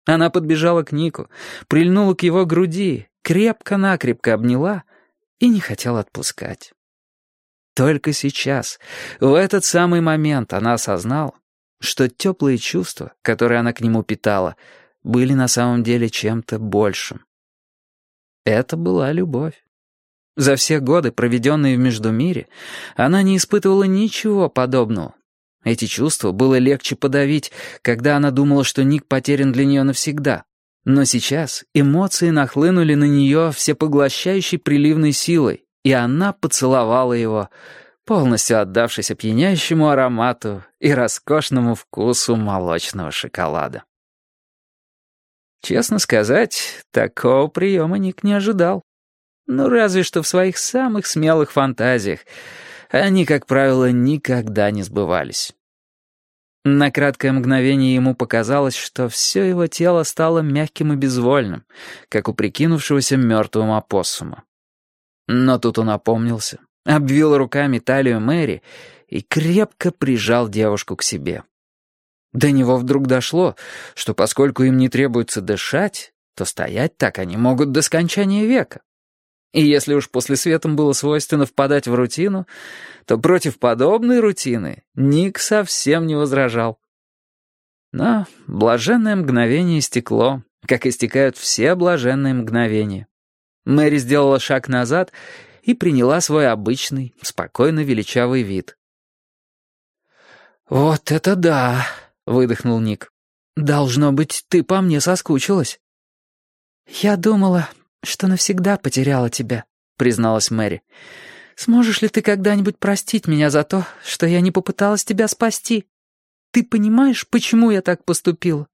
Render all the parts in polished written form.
Она подбежала к Нику, прильнула к его груди, крепко-накрепко обняла и не хотела отпускать. Только сейчас, в этот самый момент, она осознала, что теплые чувства, которые она к нему питала, были на самом деле чем-то большим. Это была любовь. За все годы, проведенные в Междумире, она не испытывала ничего подобного. Эти чувства было легче подавить, когда она думала, что Ник потерян для нее навсегда. Но сейчас эмоции нахлынули на нее всепоглощающей приливной силой, и она поцеловала его, полностью отдавшись опьяняющему аромату и роскошному вкусу молочного шоколада. Честно сказать, такого приема Ник не ожидал. Ну, разве что в своих самых смелых фантазиях. Они, как правило, никогда не сбывались. На краткое мгновение ему показалось, что все его тело стало мягким и безвольным, как у прикинувшегося мертвым опоссума. Но тут он опомнился, обвил руками талию Мэри и крепко прижал девушку к себе. До него вдруг дошло, что поскольку им не требуется дышать, то стоять так они могут до скончания века. И если уж после светом было свойственно впадать в рутину, то против подобной рутины Ник совсем не возражал. Но блаженное мгновение истекло, как истекают все блаженные мгновения. Мэри сделала шаг назад и приняла свой обычный, спокойно величавый вид. «Вот это да!» — выдохнул Ник. «Должно быть, ты по мне соскучилась». «Я думала, что навсегда потеряла тебя», — призналась Мэри. «Сможешь ли ты когда-нибудь простить меня за то, что я не попыталась тебя спасти? Ты понимаешь, почему я так поступила?»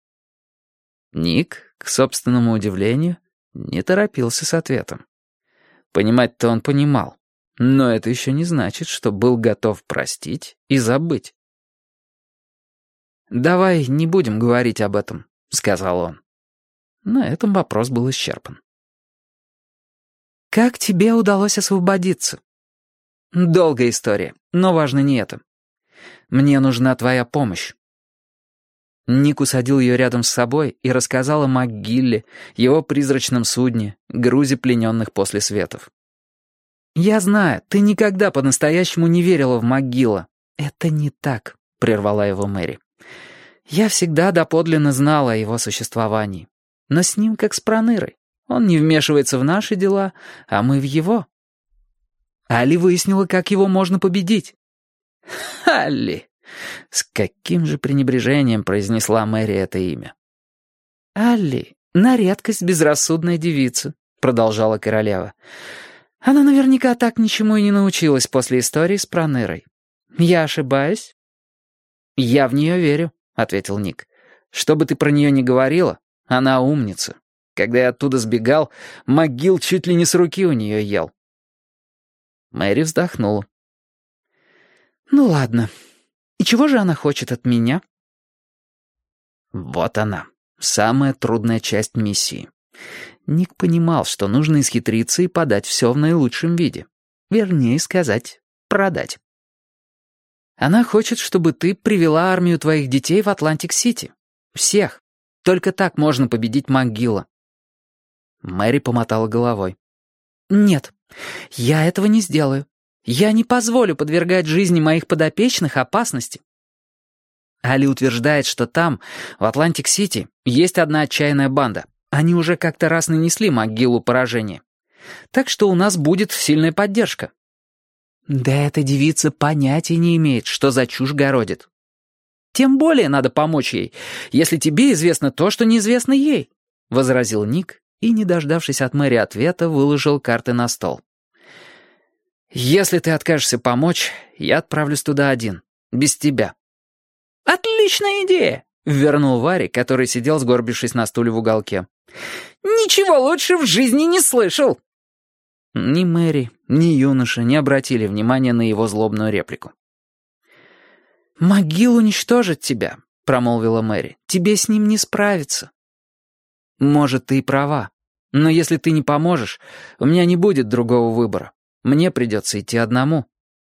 Ник, к собственному удивлению, не торопился с ответом. Понимать-то он понимал, но это еще не значит, что был готов простить и забыть. «Давай не будем говорить об этом», — сказал он. На этом вопрос был исчерпан. «Как тебе удалось освободиться?» «Долгая история, но важно не это. Мне нужна твоя помощь». Ник усадил ее рядом с собой и рассказал о МакГилле, его призрачном судне, грузе плененных после светов. «Я знаю, ты никогда по-настоящему не верила в МакГилла». «Это не так», — прервала его Мэри. «Я всегда доподлинно знала о его существовании. Но с ним как с Пронырой. Он не вмешивается в наши дела, а мы в его». Али выяснила, как его можно победить. «Али!» — с каким же пренебрежением произнесла Мэри это имя. «Алли — на редкость безрассудная девица», — продолжала королева. «Она наверняка так ничему и не научилась после истории с Пронырой. Я ошибаюсь?» «Я в нее верю», — ответил Ник. «Что бы ты про нее ни говорила, она умница. Когда я оттуда сбегал, МакГилл чуть ли не с руки у нее ел». Мэри вздохнула. «Ну ладно. И чего же она хочет от меня?» Вот она, самая трудная часть миссии. Ник понимал, что нужно исхитриться и подать все в наилучшем виде. Вернее сказать, продать. «Она хочет, чтобы ты привела армию твоих детей в Атлантик-Сити. Всех. Только так можно победить МакГилла». Мэри помотала головой. «Нет, я этого не сделаю. Я не позволю подвергать жизни моих подопечных опасности». Али утверждает, что там, в Атлантик-Сити, есть одна отчаянная банда. Они уже как-то раз нанесли МакГиллу поражение. Так что у нас будет сильная поддержка. Да эта девица понятия не имеет, что за чушь городит. Тем более надо помочь ей, если тебе известно то, что неизвестно ей, — возразил Ник и, не дождавшись от Мэри ответа, выложил карты на стол. «Если ты откажешься помочь, я отправлюсь туда один, без тебя». «Отличная идея!» — вернул Варри, который сидел, сгорбившись на стуле в уголке. «Ничего лучше в жизни не слышал!» Ни Мэри, ни юноша не обратили внимания на его злобную реплику. «МакГилл уничтожит тебя», — промолвила Мэри. «Тебе с ним не справиться». «Может, ты и права. Но если ты не поможешь, у меня не будет другого выбора. Мне придется идти одному».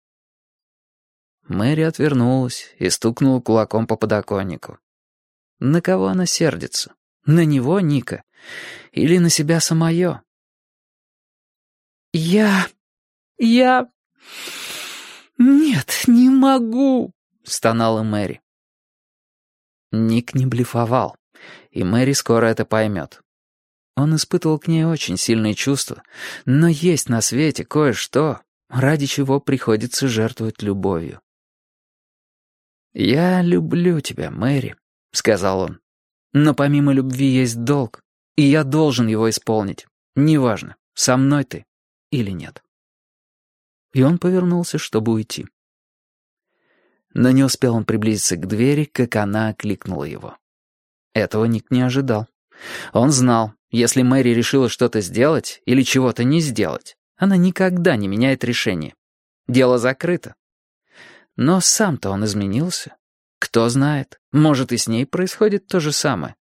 Мэри отвернулась и стукнула кулаком по подоконнику. На кого она сердится? На него, Ника? Или на себя самое? «Я... Нет, не могу», — стонала Мэри. Ник не блефовал, и Мэри скоро это поймет. Он испытывал к ней очень сильные чувства, но есть на свете кое-что, ради чего приходится жертвовать любовью. «Я люблю тебя, Мэри», — сказал он. «Но помимо любви есть долг, и я должен его исполнить. Неважно, со мной ты или нет». И он повернулся, чтобы уйти. Но не успел он приблизиться к двери, как она окликнула его. Этого Ник не ожидал. Он знал, если Мэри решила что-то сделать или чего-то не сделать, она никогда не меняет решение. Дело закрыто. Но сам-то он изменился. Кто знает, может, и с ней происходит то же самое.